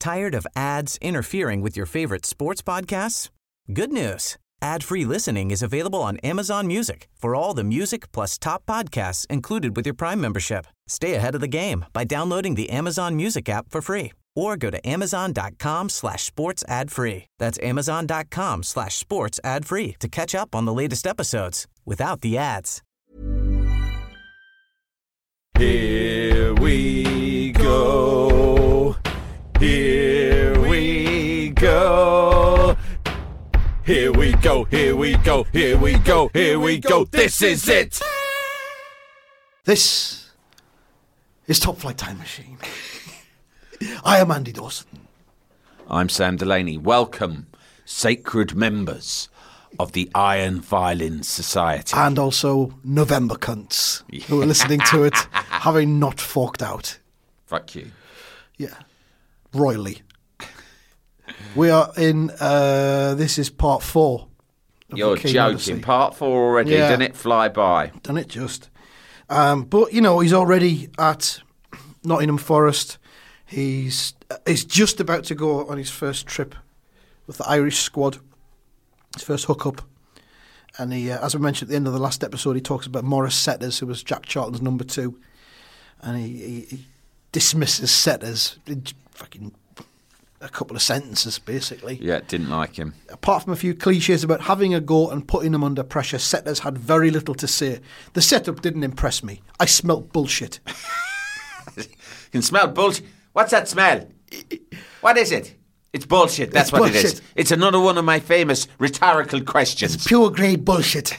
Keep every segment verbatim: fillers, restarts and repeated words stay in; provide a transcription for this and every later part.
Tired of ads interfering with your favorite sports podcasts? Good news. Ad-free listening is available on Amazon Music for all the music plus top podcasts included with your Prime membership. Stay ahead of the game by downloading the Amazon Music app for free or go to amazon.com slash sports ad free. That's amazon.com slash sports ad free to catch up on the latest episodes without the ads. Here we go. Here we go. Here we go. Here we go. Here we go. Here we go. This is it. This is Top Flight Time Machine. I am Andy Dawson. I'm Sam Delaney. Welcome, sacred members of the Iron Violin Society. And also November cunts who are listening to it, having not forked out. Fuck you. Yeah. Royally. We are in, uh, this is part four. You're joking. Odyssey. Part four already. Yeah. Didn't it fly by? Done it just. Um, but, you know, he's already at Nottingham Forest. He's he's just about to go on his first trip with the Irish squad, his first hookup. And he, uh, as I mentioned at the end of the last episode, he talks about Maurice Setters, who was Jack Charlton's number two. And he, he, he dismisses Setters in fucking a couple of sentences, basically. Yeah, didn't like him. Apart from a few cliches about having a go and putting him under pressure, Setters had very little to say. The setup didn't impress me. I smelt bullshit. You can smell bullshit. What's that smell? What is it? It's bullshit. That's It's what bullshit. it is. It's another one of my famous rhetorical questions. It's pure grey bullshit.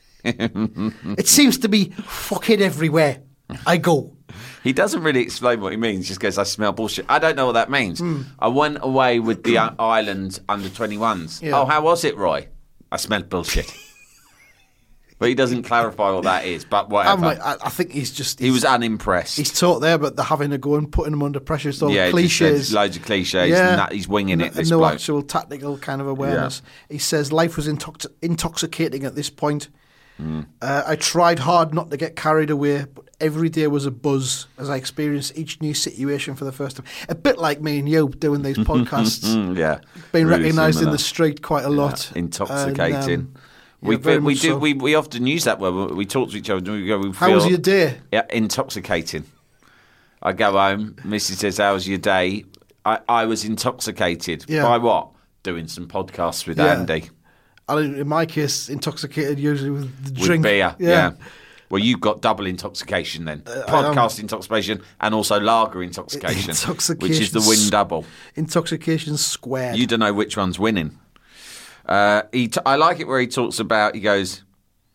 It seems to be fucking everywhere I go. He doesn't really explain what he means. He just goes, I smell bullshit. I don't know what that means. Mm. I went away with the Ireland under twenty-ones. Yeah. Oh, how was it, Roy? I smelled bullshit. But he doesn't clarify what that is, but whatever. I, I think he's just... He's, he was unimpressed. He's taught there, but they're having a go and putting him under pressure. It's all yeah, cliches. Just loads of cliches. Yeah. And that, he's winging no, it, this No bloke. actual tactical kind of awareness. Yeah. He says life was intox- intoxicating at this point. Mm. Uh, I tried hard not to get carried away, but every day was a buzz as I experienced each new situation for the first time. A bit like me and you doing these podcasts. Yeah. Being really recognised in similar. the street quite a lot. Yeah. Intoxicating. And, um, we yeah, we do so. we, we often use that word. We talk to each other. And we go. We How feel, was your day? Yeah, intoxicating. I go home. Missus says, "How was your day?" I, I was intoxicated yeah. by what? Doing some podcasts with yeah. Andy. I, in my case, intoxicated usually with the with drink. beer. Yeah. yeah. Well, you've got double intoxication then. Uh, Podcast intoxication and also lager intoxication, intoxication, which is the win double. Intoxication squared. You don't know which one's winning. Uh, he t- I like it where he talks about, he goes,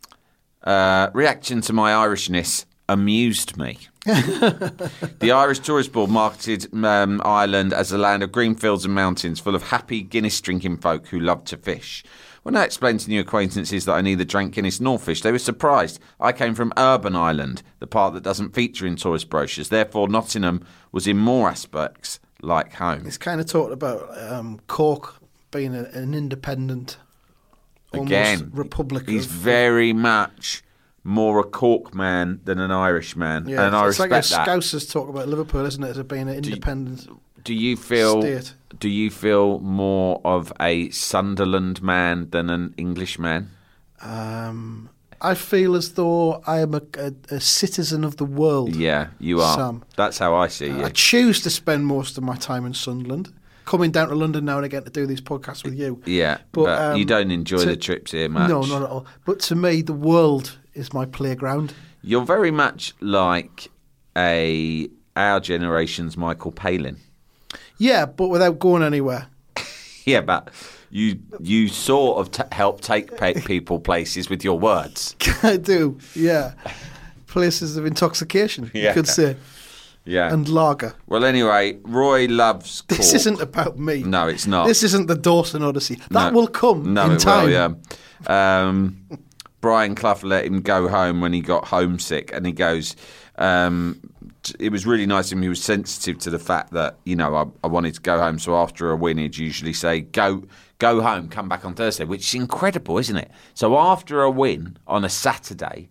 uh, reaction to my Irishness amused me. The Irish Tourist Board marketed um, Ireland as a land of green fields and mountains full of happy Guinness-drinking folk who loved to fish. When I explained to new acquaintances that I neither drank Guinness nor fish, they were surprised. I came from urban Ireland, the part that doesn't feature in tourist brochures. Therefore, Nottingham was in more aspects like home. He's kind of talked about um, Cork being a, an independent, almost Again, republic. He's of, very much more a Cork man than an Irish man, yeah, and I it's respect like that. Scousers talk about Liverpool, isn't it, as being an independent do you, do you feel? state. Do you feel more of a Sunderland man than an English man? Um, I feel as though I am a, a, a citizen of the world. Yeah, you are. Sam. That's how I see you. I choose to spend most of my time in Sunderland. Coming down to London now and again to do these podcasts with you. Yeah, but, but um, you don't enjoy to, the trips here much. No, not at all. But to me, the world is my playground. You're very much like a our generation's Michael Palin. Yeah, but without going anywhere. Yeah, but you you sort of t- help take pe- people places with your words. I do, yeah. Places of intoxication, Yeah. you could say. Yeah. And lager. Well, anyway, Roy loves Cork. This isn't about me. No, it's not. This isn't the Dawson Odyssey. That No. will come no, in it time. Will, yeah. Um, Brian Clough let him go home when he got homesick, and he goes, um, it was really nice of him. He was sensitive to the fact that, you know, I, I wanted to go home. So after a win, he'd usually say, go go home, come back on Thursday, which is incredible, isn't it? So after a win on a Saturday,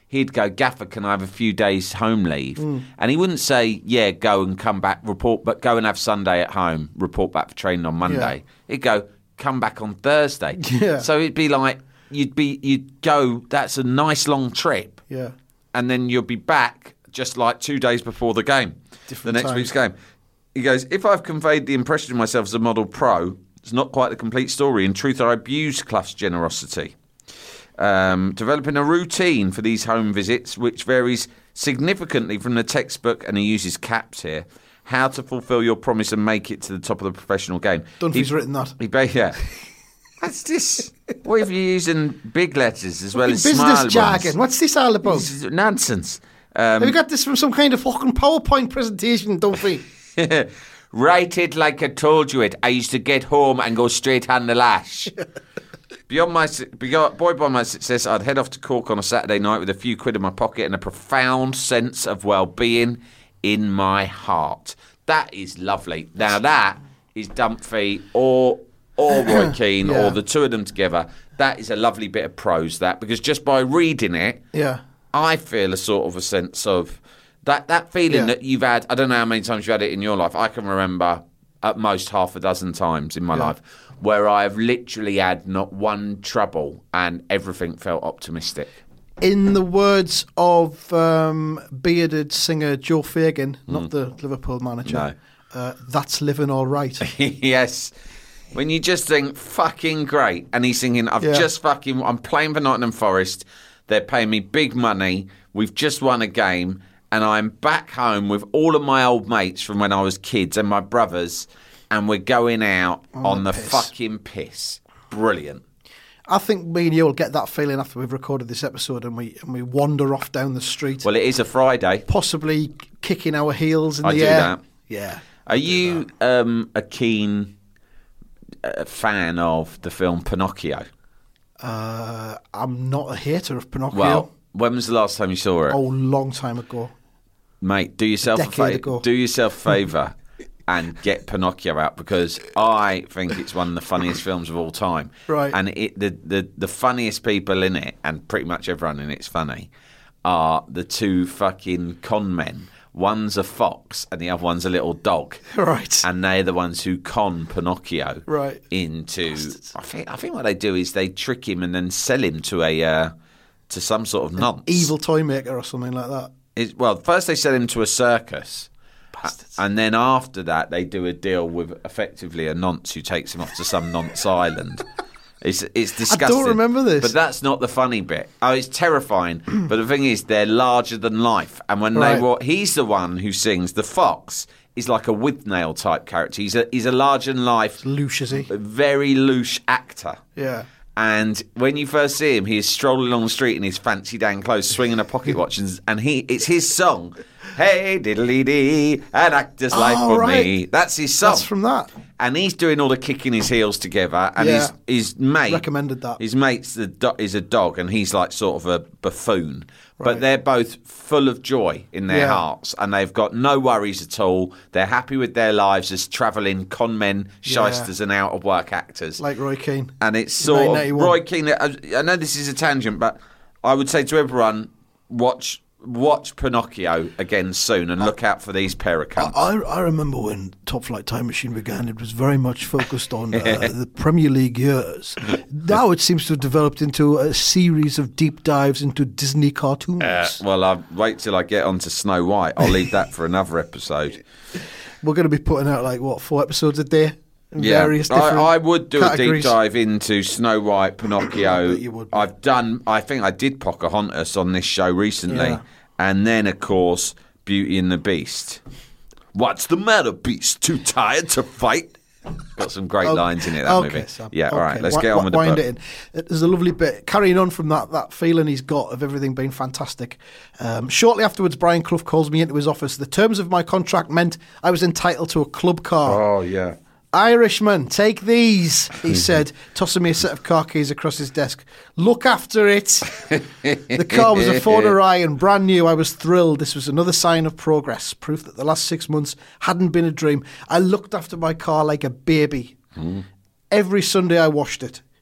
he'd go, Gaffer, can I have a few days home leave? Mm. And he wouldn't say, yeah, go and come back, report, but go and have Sunday at home, report back for training on Monday. Yeah. He'd go, come back on Thursday. Yeah. So it'd be like, you'd be, you'd go, that's a nice long trip. Yeah. And then you'll be back just like two days before the game, Different the next times. week's game. He goes, if I've conveyed the impression of myself as a model pro, it's not quite the complete story. In truth, I abused Clough's generosity. Um, developing a routine for these home visits, which varies significantly from the textbook, and he uses caps here, how to fulfil your promise and make it to the top of the professional game. Dunphy's he, written that. He, yeah. What's this? What if you're using big letters as well as small Business ones? jargon. What's this all about? This is nonsense. Um, Have you got this from some kind of fucking PowerPoint presentation, Dunphy? Write it like I told you it. I used to get home and go straight on the lash. Beyond my beyond, buoyed by my success, I'd head off to Cork on a Saturday night with a few quid in my pocket and a profound sense of well-being in my heart. That is lovely. Now that is Dunphy or or Roy Keane Yeah. or the two of them together. That is a lovely bit of prose. That because just by reading it, Yeah. I feel a sort of a sense of that that feeling Yeah. that you've had. I don't know how many times you've had it in your life. I can remember at most half a dozen times in my Yeah. life where I have literally had not one trouble and everything felt optimistic. In the words of um, bearded singer Joe Fagan, not Mm. the Liverpool manager, uh, that's living all right. Yes. When you just think, fucking great. And he's singing, I've Yeah. just fucking, I'm playing for Nottingham Forest. They're paying me big money. We've just won a game. And I'm back home with all of my old mates from when I was kids and my brothers. And we're going out on, On the, the piss. fucking piss. Brilliant. I think me and you will get that feeling after we've recorded this episode and we and we wander off down the street, Well, it is a Friday. possibly kicking our heels in I the do air. that. Yeah. Are you um, a keen uh, fan of the film Pinocchio? Uh, I'm not a hater of Pinocchio. Well, when was the last time you saw it? oh, long time ago. Mate, do yourself a, decade fa- ago. do yourself a favour and get Pinocchio out because I think it's one of the funniest films of all time. Right. And it, the, the, the funniest people in it, and pretty much everyone in it's funny, are the two fucking con men. One's a fox and the other one's a little dog. Right. And they're the ones who con Pinocchio Right. into. I think I think what they do is they trick him and then sell him to a uh, to some sort of nonce. Evil toy maker or something like that. It, well, first they sell him to a circus. Bastards. And then after that, they do a deal with effectively a nonce who takes him off to some nonce island. It's it's disgusting. remember this. But that's not the funny bit. Oh, it's terrifying. But the thing is, they're larger than life. And when Right. they were, he's the one who sings. The fox is like a Withnail type character. He's a he's a larger than life, Louche, is he? very louche actor. Yeah. And when you first see him, he is strolling along the street in his fancy dan clothes, swinging a pocket watch, and, and he it's his song. Hey diddly dee, an actor's life Oh, for right. me. That's his song. That's from that. And he's doing all the kicking his heels together, and Yeah. his his mate Recommended that. His mate's the do- is a dog, and he's like sort of a buffoon. But Right. they're both full of joy in their Yeah. hearts, and they've got no worries at all. They're happy with their lives as travelling con men, shysters, and out of work actors. Like Roy Keane. And it's sort of nineteen ninety-one. Roy Keane. I, I know this is a tangent, but I would say to everyone, watch watch Pinocchio again soon, and look out for these pair of cunts. I, I remember when Top Flight Time Machine began, it was very much focused on uh, the Premier League years. Now it seems to have developed into a series of deep dives into Disney cartoons. Uh, well, I'll wait till I get onto Snow White. I'll leave that for another episode. We're going to be putting out, like, what, four episodes a day? In Yeah, various different I, I would do categories. a deep dive into Snow White, Pinocchio. I bet you would. I've done. I think I did Pocahontas on this show recently, Yeah. and then of course Beauty and the Beast. What's the matter, Beast? Too tired to fight? Got some great lines in it. That okay, movie. Sam. Yeah. All right. Okay. Let's Wi- get on with the wind book. it in. There's a lovely bit carrying on from that that feeling he's got of everything being fantastic. Um, shortly afterwards, Brian Clough calls me into his office. The terms of my contract meant I was entitled to a club car. Oh yeah. Irishman, take these, he said, tossing me a set of car keys across his desk. Look after it. The car was a Ford Orion, brand new. I was thrilled. This was another sign of progress, proof that the last six months hadn't been a dream. I looked after my car like a baby. Mm. Every Sunday I washed it,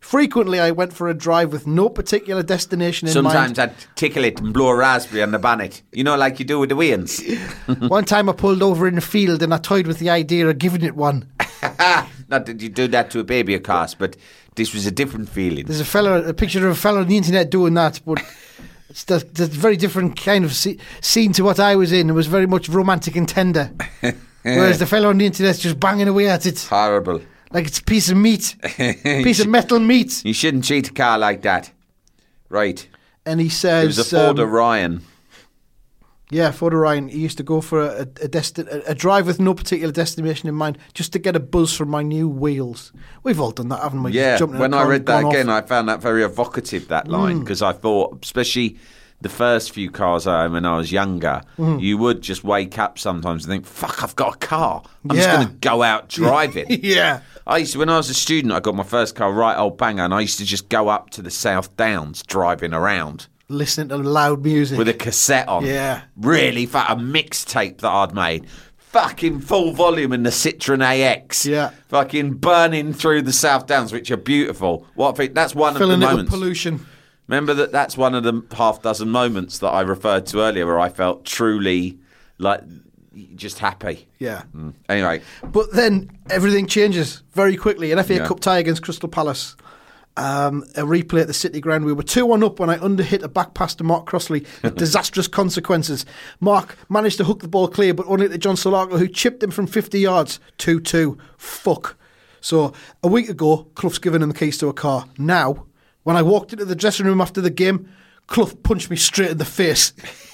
Frequently, I went for a drive with no particular destination in Sometimes mind. I'd tickle it and blow a raspberry on the bonnet. You know, like you do with the weans. One time I pulled over in the field and I toyed with the idea of giving it one. Not that you do that to a baby, of course, but this was a different feeling. There's a fella, a picture of a fella on the internet doing that, but it's a, it's a very different kind of se- scene to what I was in. It was very much romantic and tender. Whereas the fella on the internet's just banging away at it. Horrible. Like it's a piece of meat. Piece of metal meat. You shouldn't cheat a car like that. Right. And he says... It was a Ford um, Orion. Yeah, Ford Orion. He used to go for a, a, desti- a, a drive with no particular destination in mind, just to get a buzz from my new wheels. We've all done that, haven't we? Yeah, Just jumped in a when I car read and that gone again, off. I found that very evocative, that line, because I thought, especially the first few cars I owned when I was younger, you would just wake up sometimes and think, fuck, I've got a car. I'm just Yeah. going to go out driving. Yeah. I used to, when I was a student, I got my first car, right old banger, and I used to just go up to the South Downs driving around Listening to loud music. with a cassette on. Yeah. Really fat, a mixtape that I'd made. Fucking full volume in the Citroen A X. Yeah. Fucking burning through the South Downs, which are beautiful. What I think, that's one Filling of the it with moments. pollution. Remember that that's one of the half dozen moments that I referred to earlier where I felt truly like just happy. Yeah. Mm. Anyway, But then everything changes very quickly. An F A Yeah. Cup tie against Crystal Palace. Um, a replay at the City Ground. We were two one up when I underhit a back pass to Mark Crossley with disastrous consequences. Mark managed to hook the ball clear, but only to John Solarco, who chipped him from fifty yards. two two. Fuck. So a week ago, Clough's given him the keys to a car. Now, when I walked into the dressing room after the game, Clough punched me straight in the face.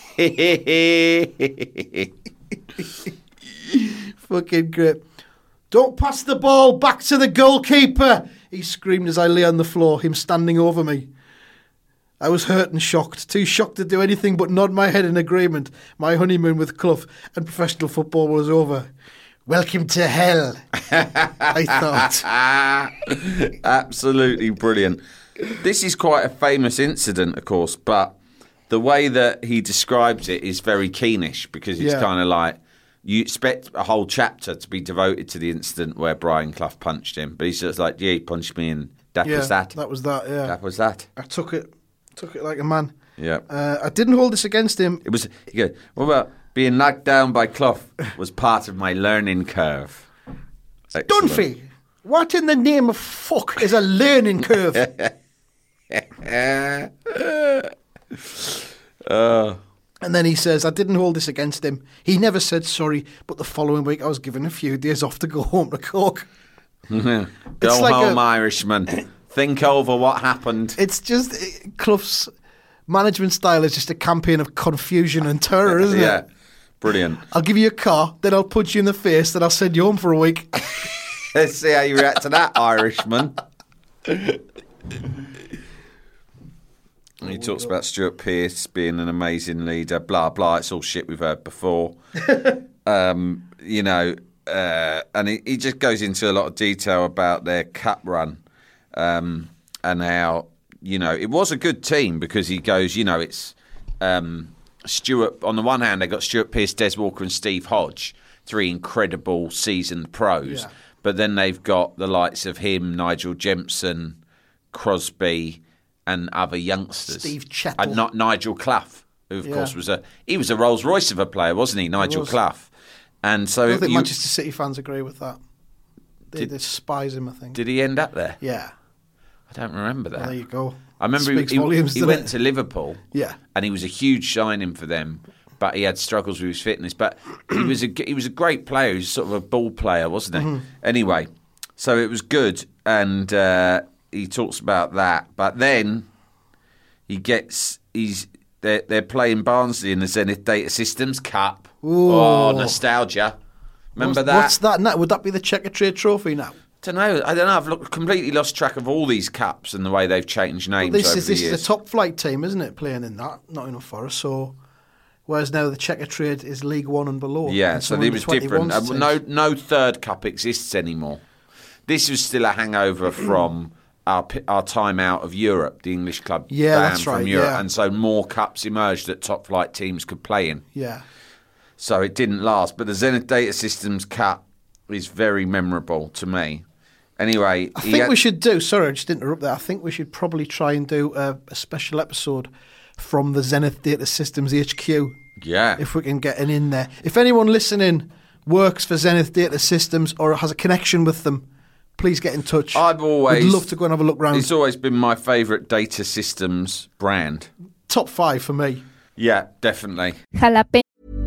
Fucking great. Don't pass the ball back to the goalkeeper, he screamed as I lay on the floor, him standing over me. I was hurt and shocked, too shocked to do anything but nod my head in agreement. My honeymoon with Clough and professional football was over. Welcome to hell, I thought. absolutely brilliant. This is quite a famous incident, of course, but the way that he describes it is very keenish because it's Yeah. kind of like you expect a whole chapter to be devoted to the incident where Brian Clough punched him, but he's just like, yeah, he punched me and that Yeah, was that. that was that, yeah. That was that. I took it, took it like a man. Yeah. Uh, I didn't hold this against him. It was, he goes, what about being knocked down by Clough was part of my learning curve. Excellent. Dunphy, what in the name of fuck is a learning curve? uh, And then he says, I didn't hold this against him. He never said sorry, but the following week I was given a few days off to go home to Cork. Go like home, a- Irishman. Think over what happened. It's just, it, Clough's management style is just a campaign of confusion and terror, isn't yeah, it? brilliant. I'll give you a car, then I'll punch you in the face, then I'll send you home for a week. Let's see how you react to that, Irishman. He talks about Stuart Pearce being an amazing leader, blah, blah. It's all shit we've heard before. um, you know, uh, and he, he just goes into a lot of detail about their cup run um, and how, you know, it was a good team because he goes, you know, it's um, Stuart, on the one hand, they got Stuart Pearce, Des Walker and Steve Hodge, three incredible seasoned pros. Yeah. But then they've got the likes of him, Nigel Jempson, Crosby, and other youngsters. Steve Chettle. And not Nigel Clough, who of Yeah. course was a he was a Rolls Royce of a player, wasn't he, Nigel was. Clough? And so I don't think you- Manchester City fans agree with that. They, Did- they despise him, I think. did he end up there? Yeah. I don't remember that. Well, there you go. I remember Speaks he, volumes, he doesn't went it? to Liverpool, Yeah. and he was a huge signing for them. But he had struggles with his fitness. But he was a he was a great player. He was sort of a ball player, wasn't he? Mm-hmm. Anyway, so it was good, and uh, he talks about that. But then he gets he's they're they're playing Barnsley in the Zenith Data Systems Cup. Ooh. Oh, nostalgia! Remember what's, that? What's that now? Would that be the Checker Trade Trophy now? don't know. I don't know. I've looked, completely lost track of all these cups and the way they've changed names But this over is the this years. is a top flight team, isn't it? Playing in that Nottingham Forest. So, whereas now the Checker Trade is League One and below. Yeah, and so some it under was different. Uh, twenty-ones no, teams. no third cup exists anymore. This was still a hangover from our p- our time out of Europe. The English club Yeah, banned that's from right, Europe, yeah. and so more cups emerged that top flight teams could play in. Yeah. So it didn't last. But the Zenith Data Systems Cup is very memorable to me. Anyway, I think had... we should do, sorry, I just interrupt there. I think we should probably try and do a, a special episode from the Zenith Data Systems H Q. Yeah. If we can get an in there. If anyone listening works for Zenith Data Systems or has a connection with them, please get in touch. I've always... We'd love to go and have a look round. It's always been my favourite data systems brand. Top five for me. Yeah, definitely. Jalapeño.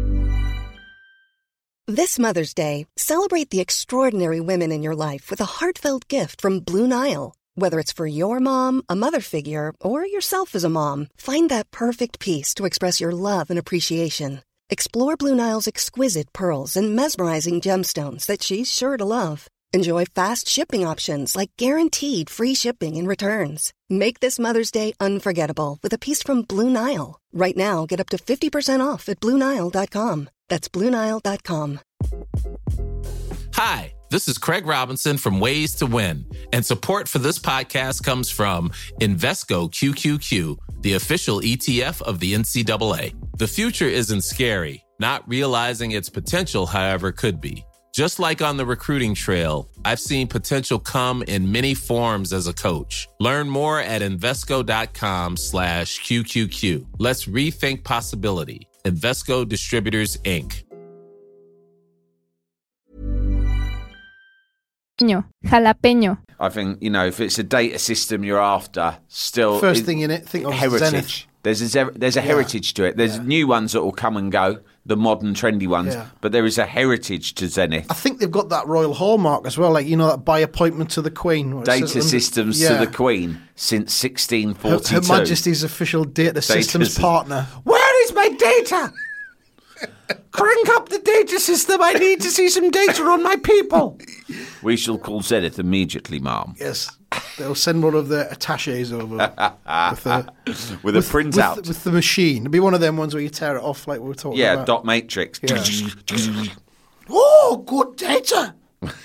This Mother's Day, celebrate the extraordinary women in your life with a heartfelt gift from Blue Nile. Whether it's for your mom, a mother figure, or yourself as a mom, find that perfect piece to express your love and appreciation. Explore Blue Nile's exquisite pearls and mesmerizing gemstones that she's sure to love. Enjoy fast shipping options like guaranteed free shipping and returns. Make this Mother's Day unforgettable with a piece from Blue Nile. Right now, get up to fifty percent off at Blue Nile dot com. That's Blue Nile dot com. Hi, this is Craig Robinson from Ways to Win, and support for this podcast comes from Invesco Q Q Q, the official E T F of the N C double A. The future isn't scary. Not realizing its potential, however, could be. Just like on the recruiting trail, I've seen potential come in many forms as a coach. Learn more at Invesco.com slash QQQ. Let's rethink possibility. Invesco Distributors, Incorporated. Jalapeño. I think, you know, if it's a data system you're after, still... First it, thing in it, think of heritage. Zenith. There's a, there's a Yeah. heritage to it. There's Yeah. new ones that will come and go, the modern, trendy ones, Yeah. but there is a heritage to Zenith. I think they've got that royal hallmark as well, like, you know, that by appointment to the Queen. where it Data says under- systems yeah. to the Queen since sixteen Her, forty-two. Her Majesty's official data, systems sys- partner. Where is my data? Crank up the data system. I need to see some data on my people. We shall call Zenith immediately, ma'am. Yes. They'll send one of their attaches over with a, With a printout. With, with the machine. It'll be one of them ones where you tear it off like we were talking Yeah, about. dot matrix. Yeah. Oh, good data.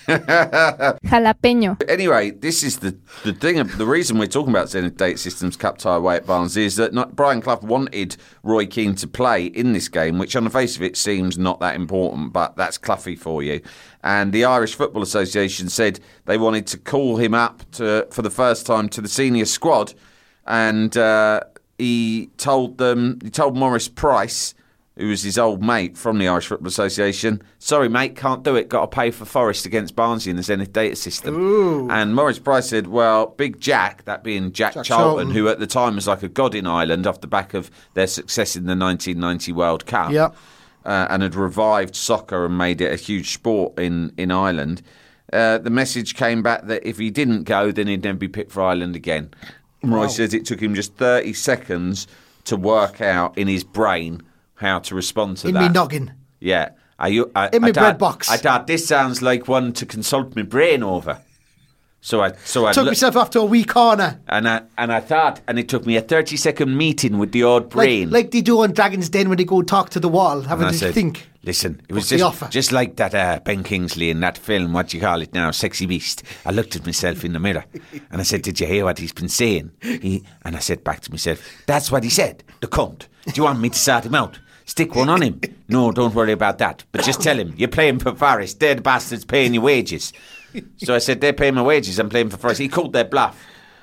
Jalapeño. Anyway, this is the the thing. The reason we're talking about Zenith Data Systems Cup tie away at Barnsley is that not, Brian Clough wanted Roy Keane to play in this game, which on the face of it seems not that important, but that's Cloughie for you. And the Irish Football Association said they wanted to call him up to for the first time to the senior squad, and uh, he told them, he told Maurice Price, who was his old mate from the Irish Football Association, sorry, mate, can't do it. Got to pay for Forest against Barnsley in the Zenith data system. Ooh. And Maurice Price said, well, Big Jack, that being Jack, Jack Charlton, Charlton. who at the time was like a god in Ireland off the back of their success in the nineteen ninety World Cup, Yep. uh, and had revived soccer and made it a huge sport in, in Ireland. Uh, the message came back that if he didn't go, then he'd never be picked for Ireland again. Wow. Roy says it took him just thirty seconds to work out in his brain how to respond to In that. me noggin. Yeah. Are you, I, In I me thought- bread box. I thought this sounds like one to consult my brain over. So I, so I Took look- myself after a wee corner. and I and I thought, and it took me a thirty second meeting with the odd brain. Like, like they do on Dragon's Den when they go talk to the wall, having And I to said, think. listen, it was What's the just, offer? just like that uh, Ben Kingsley in that film, what do you call it now, Sexy Beast. I looked at myself in the mirror and I said, did you hear what he's been saying? He, and I said back to myself, that's what he said, the cunt. Do you want me to sort him out? Stick one on him? No, don't worry about that. But just tell him, you're playing for Forest. They're the bastards paying your wages. So I said, they're paying my wages, I'm playing for Forest. He called their bluff.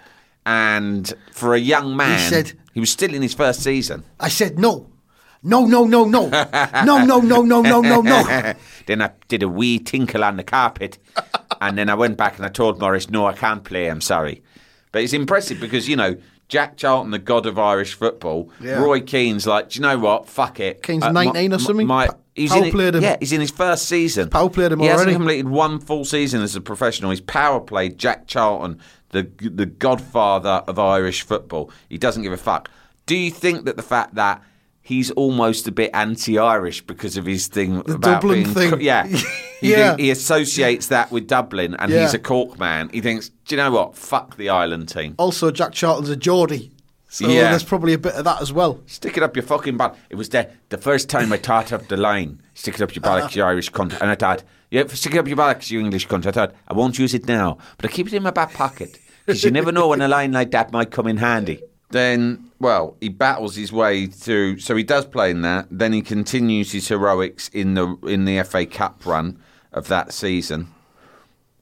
And for a young man, He said- he was still in his first season. I said, no. No, no, no, no. No, no, no, no, no, no, no. Then I did a wee tinkle on the carpet, and then I went back and I told Maurice, no, I can't play, I'm sorry. But it's impressive because, you know, Jack Charlton, the god of Irish football, Yeah. Roy Keane's like, do you know what? Fuck it. Keane's Uh, my- nineteen or something? My, Pa- he's power in, played him. Yeah, he's in his first season. Power played him he already. hasn't completed one full season as a professional. He's power played Jack Charlton, the the godfather of Irish football. He doesn't give a fuck. Do you think that the fact that he's almost a bit anti-Irish because of his thing The about Dublin being, thing. yeah, he, Yeah. think- he associates that with Dublin, and Yeah. he's a Cork man. He thinks, do you know what? Fuck the Ireland team. Also, Jack Charlton's a Geordie. So Yeah. there's probably a bit of that as well. Stick it up your fucking butt. It was the the first time I taught up the line. Stick it up your bollocks, you Irish cunt. And I thought, yeah, stick it up your bollocks, you English cunt. I thought, I won't use it now, but I keep it in my back pocket because you never know when a line like that might come in handy. Then, well, he battles his way through. So he does play in that. Then he continues his heroics in the in the F A Cup run of that season.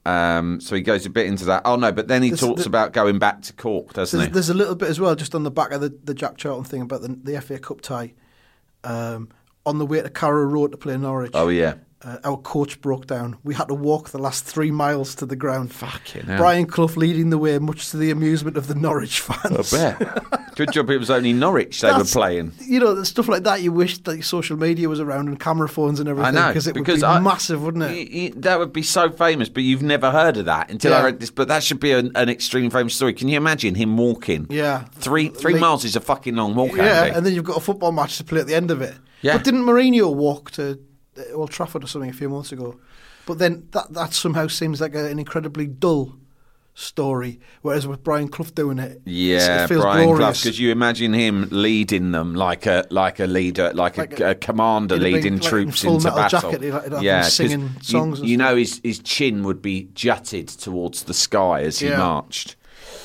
Um, so he goes a bit into that. Oh, no, but then he There's- talks the- about going back to Cork, doesn't There's, he? there's a little bit as well, just on the back of the, the Jack Charlton thing about the, the F A Cup tie. Um, on the way to Carrow Road to play Norwich, Oh, yeah. uh, our coach broke down. We had to walk the last three miles to the ground. Fucking hell. Brian Clough leading the way, much to the amusement of the Norwich fans. I bet. Good job it was only Norwich they That's- were playing. You know, the stuff like that, you wish that social media was around and camera phones and I everything. know. Because it would because be I- massive, wouldn't it? y- y- that would be so famous, but you've never heard of that until I Yeah. read this. But that should be an, an extreme famous story. Can you imagine him walking? Yeah. Three three Like- miles is a fucking long walk, Yeah, Andy. and then you've got a football match to play at the end of it. Yeah. But didn't Mourinho walk to uh, Old Trafford or something a few months ago? But then that that somehow seems like a, an incredibly dull story, whereas with Brian Clough doing it, Yeah, it feels Brian Clough. glorious. Because you imagine him leading them like a like a leader, like, Like a, a- a commander he'd have leading been, like, in troops Full into Metal battle. Jacket, he'd have- he'd have yeah, them 'cause singing you- songs and You, stuff. know, his his chin would be jutted towards the sky as he Yeah. marched.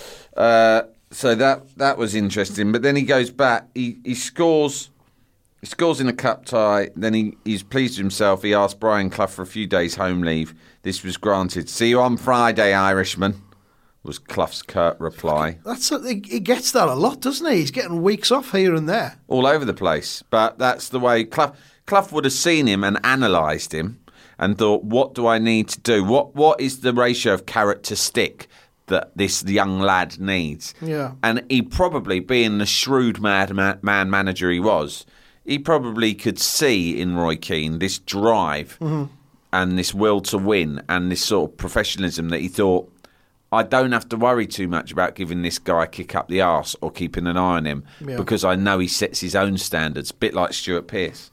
Uh, so that that was interesting. But then he goes back. He he scores. He scores in a cup tie. Then he, he's pleased with himself. He asked Brian Clough for a few days home leave. This was granted. See you on Friday, Irishman, was Clough's curt reply. That's a, he, he gets that a lot, doesn't he? He's getting weeks off here and there. All over the place. But that's the way Clough, Clough would have seen him and analysed him and thought, what do I need to do? What What is the ratio of carrot to stick that this young lad needs? Yeah. And he probably, being the shrewd mad man, man manager he was, he probably could see in Roy Keane this drive Mm-hmm. and this will to win and this sort of professionalism that he thought, I don't have to worry too much about giving this guy a kick up the arse or keeping an eye on him Yeah. because I know he sets his own standards, a bit like Stuart Pearce.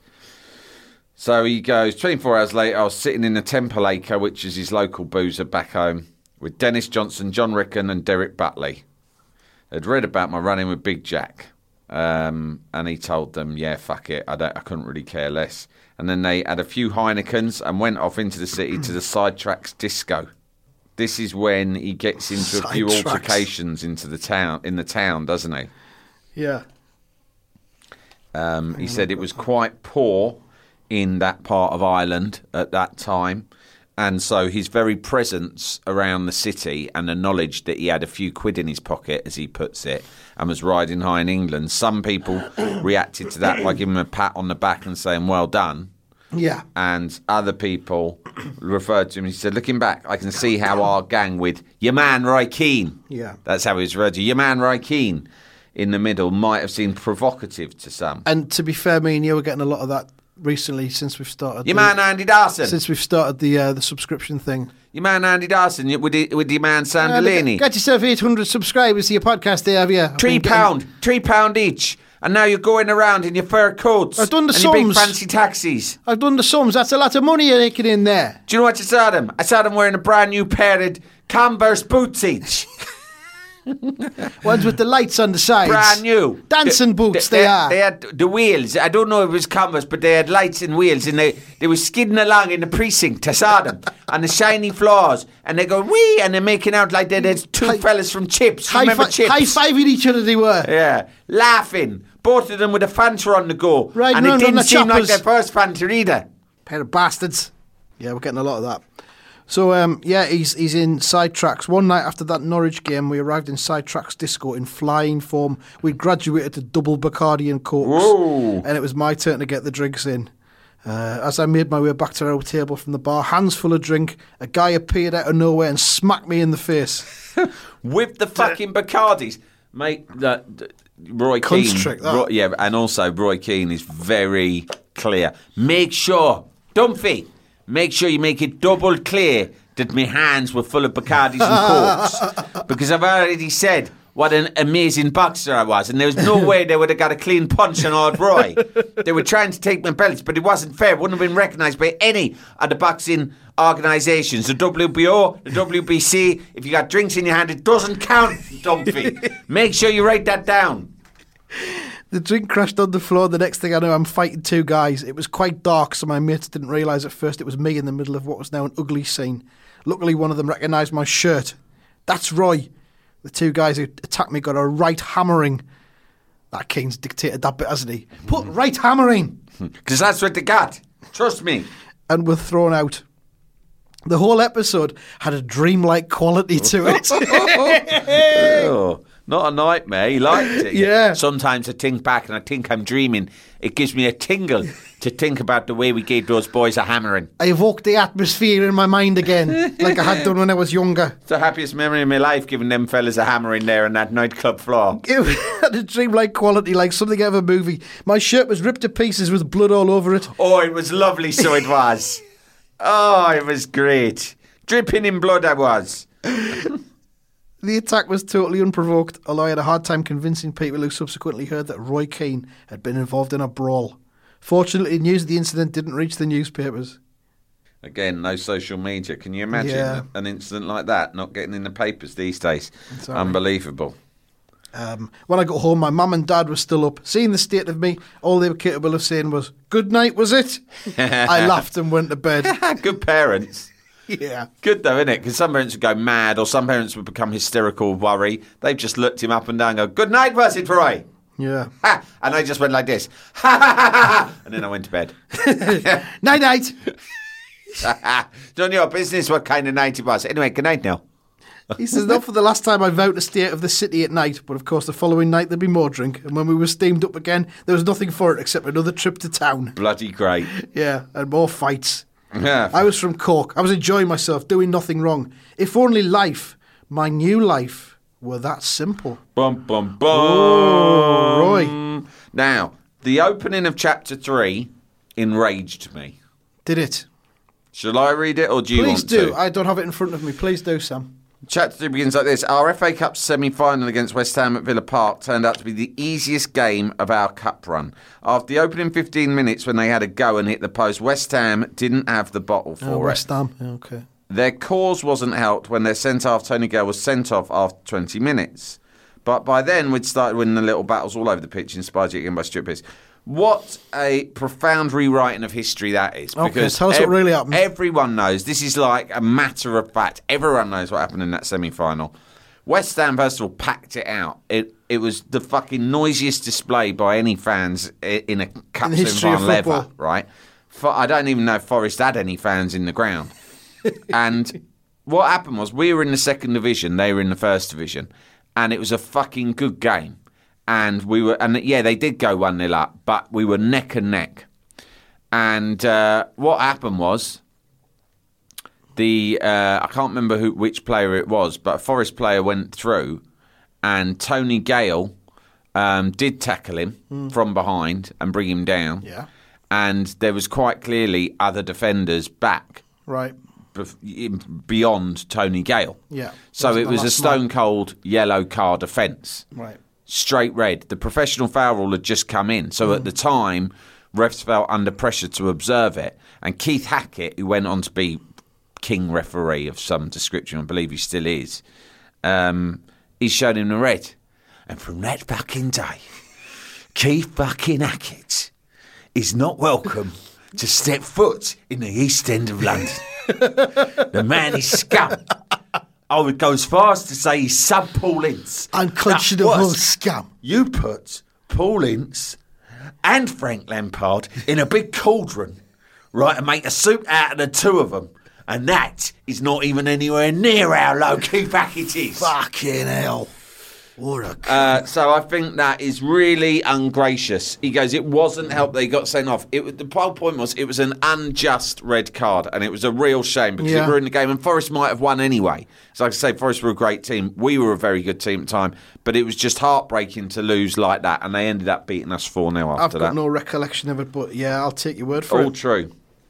So he goes, twenty-four hours later, I was sitting in the Temple Acre, which is his local boozer back home, with Dennis Johnson, John Ricken and Derek Butley. They'd read about my run-in with Big Jack. Um, and he told them, yeah, fuck it, I, don't, I couldn't really care less. And then they had a few Heinekens and went off into the city to the Sidetracks disco. This is when he gets into a few Sidetracks. altercations into the town, in the town, doesn't he? Yeah. Um, he said it was quite poor in that part of Ireland at that time. And so his very presence around the city and the knowledge that he had a few quid in his pocket, as he puts it, and was riding high in England, some people reacted to that by giving him a pat on the back and saying, well done. Yeah. And other people referred to him. He said, looking back, I can see how our gang with your man Roy Keane, Yeah. that's how he was referred to, your man Roy Keane, in the middle might have seemed provocative to some. And to be fair, me and you are getting a lot of that recently since we've started. Your the, man Andy Dawson. Since we've started the uh, the subscription thing. Your man Andy Dawson with, the, with your man Sam Uh, Delaney. Get yourself eight hundred subscribers to your podcast there, have you? I've Three been getting- pound, three pound each. And now you're going around in your fur coats. I've done the and your big sums. fancy taxis. I've done the sums. That's a lot of money you're making in there. Do you know what I saw them? I saw them wearing a brand new pair of Converse boots each. Ones with the lights on the sides. Brand new. Dancing boots, they, they are. They had the wheels. I don't know if it was Converse, but they had lights and wheels, and they, they were skidding along in the precinct. I saw them on the shiny floors, and they go wee, and they're making out like they're there's two High- fellas from Chips. High, Remember fi- Chips? high fiving each other they were. Yeah, laughing. Both of them with a Fanta on the go, Riding and it around on didn't the seem like choppers. their first Fanta either. Pair of bastards. Yeah, we're getting a lot of that. So, um, yeah, he's he's in Sidetracks. One night after that Norwich game, we arrived in Sidetracks Disco in flying form. We graduated to double Bacardi and Cokes. Whoa. And it was my turn to get the drinks in. Uh, as I made my way back to our table from the bar, hands full of drink, a guy appeared out of nowhere and smacked me in the face. With the fucking Bacardis. Mate, that, that- Roy Cunt's Keane. trick, that. Roy, yeah, and also Roy Keane is very clear. Make sure, Dumphy, make sure you make it double clear that my hands were full of Bacardis and Cokes. Because I've already said what an amazing boxer I was, and there was no way they would have got a clean punch on old Roy. They were trying to take my belts, but it wasn't fair. It wouldn't have been recognised by any of the boxing organisations. The W B O, the W B C, if you got drinks in your hand, it doesn't count, Dumphy. Make sure you write that down. The drink crashed on the floor. The next thing I know, I'm fighting two guys. It was quite dark, so my mates didn't realise at first it was me in the middle of what was now an ugly scene. Luckily, one of them recognised my shirt. That's Roy. The two guys who attacked me got a right hammering. That Keane's dictated that bit, hasn't he? Put right hammering! Because that's what they got. Trust me. And were thrown out. The whole episode had a dreamlike quality to it. Oh, not a nightmare. He liked it. Yeah. Sometimes I think back and I think I'm dreaming. It gives me a tingle to think about the way we gave those boys a hammering. I evoked the atmosphere in my mind again, like I had done when I was younger. It's the happiest memory of my life, giving them fellas a hammering there on that nightclub floor. It had a dreamlike quality, like something out of a movie. My shirt was ripped to pieces with blood all over it. Oh, it was lovely, so it was. Oh, it was great. Dripping in blood I was. The attack was totally unprovoked, although I had a hard time convincing people who subsequently heard that Roy Keane had been involved in a brawl. Fortunately, news of the incident didn't reach the newspapers. Again, no social media. Can you imagine Yeah. an incident like that not getting in the papers these days? Sorry. Unbelievable. Um, when I got home, my mum and dad were still up. Seeing the state of me, all they were capable of saying was, "Good night, was it?" I laughed and went to bed. Good parents. Yeah. Good though, isn't it? Because some parents would go mad or some parents would become hysterical with worry. They've just looked him up and down and go, "Good night, was it, Roy?" Yeah. Ha! And I just went like this. Ha ha ha ha! And then I went to bed. Night night. None of your business what kind of night it was. Anyway, good night now. He says, not for the last time I vowed to stay out of the city at night, but of course the following night there'd be more drink, and when we were steamed up again, there was nothing for it except another trip to town. Bloody great. Yeah, and more fights. Yeah. I was from Cork. I was enjoying myself, doing nothing wrong. If only life, my new life, were that simple. Bum, bum, bum. Oh, Roy. Now, the opening of chapter three enraged me. Did it? Shall I read it or do you Please want do. to? I don't have it in front of me. Please do, Sam. Chapter three begins like this. Our F A Cup semi-final against West Ham at Villa Park turned out to be the easiest game of our cup run. After the opening fifteen minutes when they had a go and hit the post, West Ham didn't have the bottle for Oh, it. West Ham. Okay. Their cause wasn't helped when their centre-half Tony Gale was sent off after twenty minutes. But by then we'd started winning the little battles all over the pitch, inspired again by Stuart Pearce. What a profound rewriting of history that is. Okay, Because tell us what really happened. Everyone knows. This is like a matter of fact. Everyone knows what happened in that semi-final. West Ham, first of all, packed it out. It it was the fucking noisiest display by any fans i- in a cup In the history of semi-final ever, football. right? For, I don't even know if Forest had any fans in the ground. And what happened was we were in the second division, they were in the first division, and it was a fucking good game. And we were, and yeah, they did go one nil up, but we were neck and neck. And uh, what happened was the uh, I can't remember who which player it was, but a Forest player went through, and Tony Gale um, did tackle him mm. from behind and bring him down. Yeah, and there was quite clearly other defenders back. Right. Beyond Tony Gale. Yeah. So it was a stone cold yellow card offence. Right. Straight red. The professional foul rule had just come in. So mm. at the time, refs felt under pressure to observe it. And Keith Hackett, who went on to be king referee of some description, I believe he still is, um, he showed him the red. And from that fucking day, Keith fucking Hackett is not welcome to step foot in the East End of London. The man is scum. I would go as far as to say he's sub Paul Ince. Unconscionable scum. You put Paul Ince and Frank Lampard in a big cauldron, right, and make a soup out of the two of them. And that is not even anywhere near how low Keith Hackett is. Fucking hell. What a Uh, so I think that is really ungracious. He goes, it wasn't help that he got sent off. It, the whole point was it was an unjust red card, and it was a real shame because Yeah. we were in the game, and Forest might have won anyway. So like I say, Forest were a great team. We were a very good team at the time, but it was just heartbreaking to lose like that, and they ended up beating us four nil I've after got that. no recollection of it, but yeah, I'll take your word for All it. true.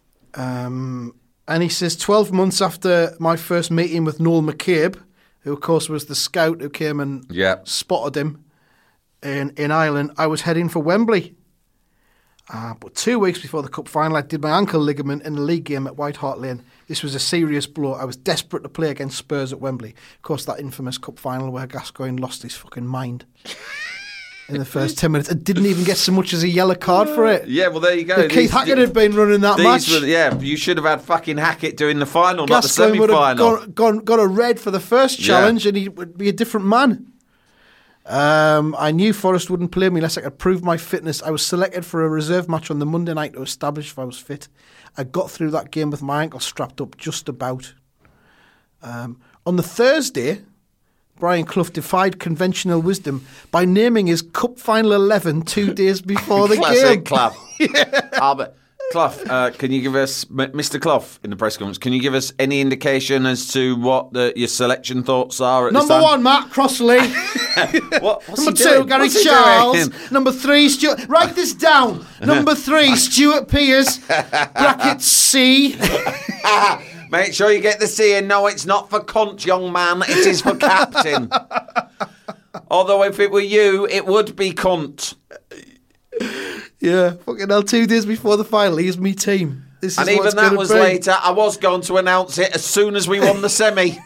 Um, and he says, twelve months after my first meeting with Noel McCabe, who of course was the scout who came and Yeah. spotted him in, in Ireland, I was heading for Wembley. Uh, but two weeks before the cup final, I did my ankle ligament in the league game at White Hart Lane. This was a serious blow. I was desperate to play against Spurs at Wembley. Of course, that infamous cup final where Gascoigne lost his fucking mind in the first ten minutes. I didn't even get so much as a yellow card for it. Yeah, well, there you go. If Keith These- Hackett had been running that these match, were- yeah, you should have had fucking Hackett doing the final, not the Gascoigne would have semi-final. gone, gone, got a red for the first Yeah. challenge and he would be a different man. Um, I knew Forest wouldn't play me unless I could prove my fitness. I was selected for a reserve match on the Monday night to establish if I was fit. I got through that game with my ankle strapped up just about. Um, on the Thursday, Brian Clough defied conventional wisdom by naming his Cup Final eleven two days before the Classic game. Clough. yeah. Albert. Clough, uh, can you give us, Mister Clough, in the press conference, can you give us any indication as to what the, your selection thoughts are at Number this time? one, Matt Crossley. what, what's Number he two, doing? Gary What's he Charles. doing? Number three, Stuart. Write this down. Number three, Stuart Pearce. Bracket C. Make sure you get the C in. No, it's not for conch, young man. It is for captain. Although if it were you, it would be cunt. Yeah, fucking hell, two days before the final, here's me team. This is And what even it's that gonna was be. later. I was going to announce it as soon as we won the semi.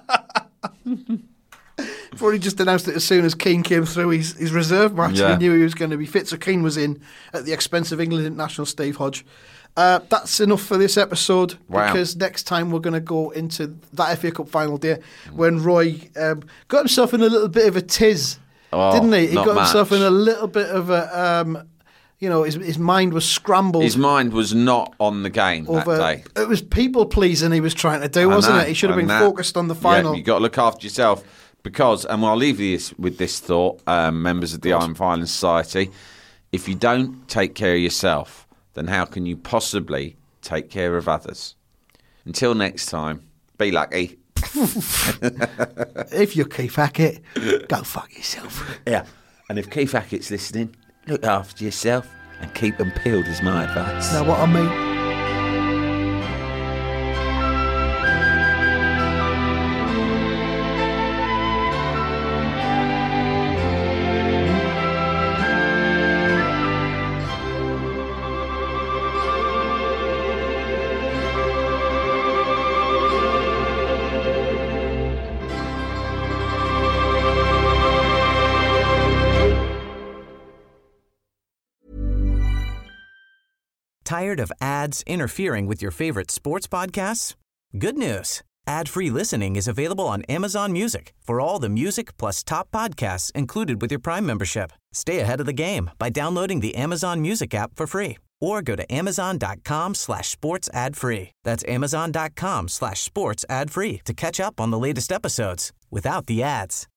Before he just announced it as soon as Keane came through his, his reserve match. Yeah. He knew he was going to be fit, so Keane was in at the expense of England international Steve Hodge. Uh, that's enough for this episode, Wow. because next time we're going to go into that F A Cup final day when Roy um, got himself in a little bit of a tiz, Oh, didn't he? He not got himself much. in a little bit of a, um, you know, his, his mind was scrambled. His mind was not on the game over, that day. It was people pleasing he was trying to do, I wasn't know, it? He should have I been know. focused on the final. Yeah, you got to look after yourself because, and I'll leave you this, with this thought, um, members of the Iron Filing Society. If you don't take care of yourself, then how can you possibly take care of others? Until next time, be lucky. If you're Keith Hackett, go fuck yourself. Yeah. And if Keith Hackett's listening, look after yourself and keep them peeled is my advice. Know what I mean? Tired of ads interfering with your favorite sports podcasts? Good news. Ad-free listening is available on Amazon Music for all the music plus top podcasts included with your Prime membership. Stay ahead of the game by downloading the Amazon Music app for free or go to amazon.com slash sports ad free. That's amazon.com slash sports ad free to catch up on the latest episodes without the ads.